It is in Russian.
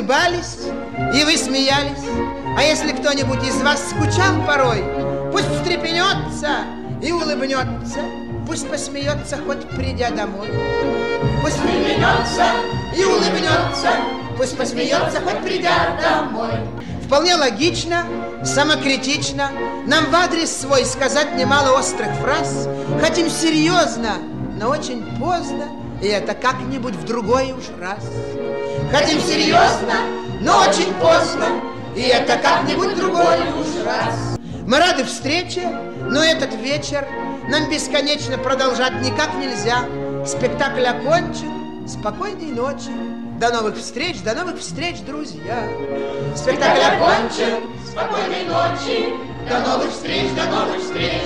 улыбались, и вы смеялись. А если кто-нибудь из вас скучал порой, пусть встрепенется и улыбнется, пусть посмеется, хоть придя домой. Пусть встрепенется и улыбнется, пусть посмеется, хоть придя домой. Вполне логично, самокритично нам в адрес свой сказать немало острых фраз. Хотим серьезно, но очень поздно, и это как-нибудь в другой уж раз. Хотим серьезно, но очень поздно, и это как-нибудь в другой уж раз. Мы рады встрече, но этот вечер нам бесконечно продолжать никак нельзя. Спектакль окончен, спокойной ночи. До новых встреч, друзья. Спектакль окончен, спокойной ночи. До новых встреч, до новых встреч.